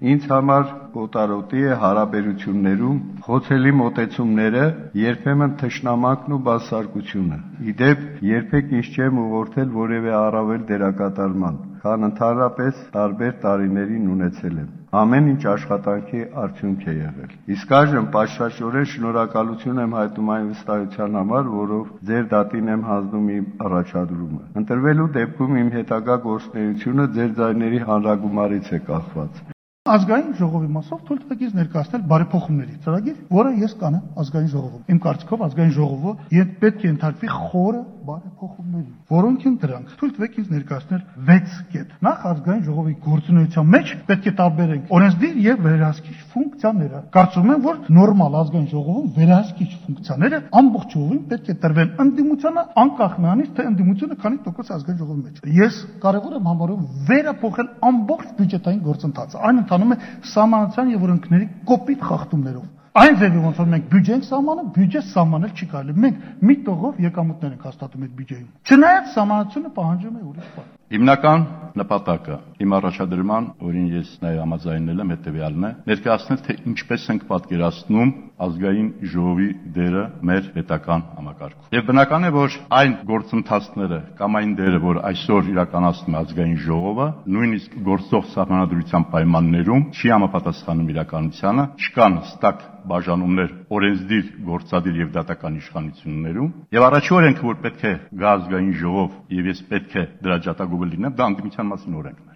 Ինձ համար օտարոտի է հարաբերություններում խոցելի մոտեցումները, երբեմն թշնամանքն ու բացարկությունը։ Իդեպ երբեք ինձ չեմ ուղղորդել որևէ առավել դերակատարման, քան ընդհանրապես տարբեր տարիներին ունեցել եմ։ Ամեն ինչ աշխատանքի արդյունք է եղել։ Իսկ այժմ պատշաճորեն շնորհակալություն եմ հայտնում այն վստահության համար, որով ձեր դատին եմ հանձնում իմ առաջադրումը։ Ընտրվելու դեպքում իմ հետագա գործունեությունը ձեր ձայների հանրագումարից է կախված։ Ազգային ժողովի մասով թույլ տվեք ինձ ներկայացնել բարեփոխումների ծրագիր, որը ես կանեմ ազգային ժողովում։ Իմ կարծիքով ազգային ժողովը պետք է ընդհանրվի խորը բարեփոխումների, որոնք են դրանք։ Թույլ տվեք ինձ ներկայացնել 6 կետ։ Նախ ազգային ժողովի գործունեության մեջ պետք է տարբերենք օրենսդիր եւ վերահսկիչ ֆունկցիաները։ Կարծում եմ, որ նորմալ ազգային ժողովում վերահսկիչ ֆունկցիաները ամբողջովին պետք է տրվեն ընդդիմությանը, անկախ նրանից, թե ընդդիմությունը քանի տոկոս ազգային ժողովի մեջ է։ Ես կարևոր եմ համարում վերափոխել ամբողջ բյուջետային գործընթացը։ Այն ընթանում է սահմանադրության եւ օրենքների կոպիտ խախտումներով։ Այն ձևի ոնց որ մենք բյուջե ենք սահմանում, բյուջե սահմանել չի կարելի։ Մենք մի տողով եկամուտներ ենք հաստատում այդ բյուջեում։ Չնայած սահմանադրությունը պահանջում է ուրիշ բան։ Հիմնական նպատակը իմ առաջադրման, որին ես նաև համաձայնել եմ, հետևյալն է՝ ներկայացնել, թե ինչպես ենք պատկերացնում ազգային ժողովի դերը մեր պետական համակարգում։ Եվ բնական է, որ այն գործընթացները կամ այն դերը, որ այսօր իրականացնում է ազգային ժողովը, նույնիսկ գործող սահմանադրության պայմաններում չի համապատասխանում իրականությանը, չկան հստակ բաժանումներ օրենսդիր, գործադիր եւ դատական իշխանություններում, եւ առաջի օրենքը, որ պետք է գա ազգային ժողով եւ ես պետք է դրա ջատագովը լինեմ, դա ընդդիմության մասին օրենքն է։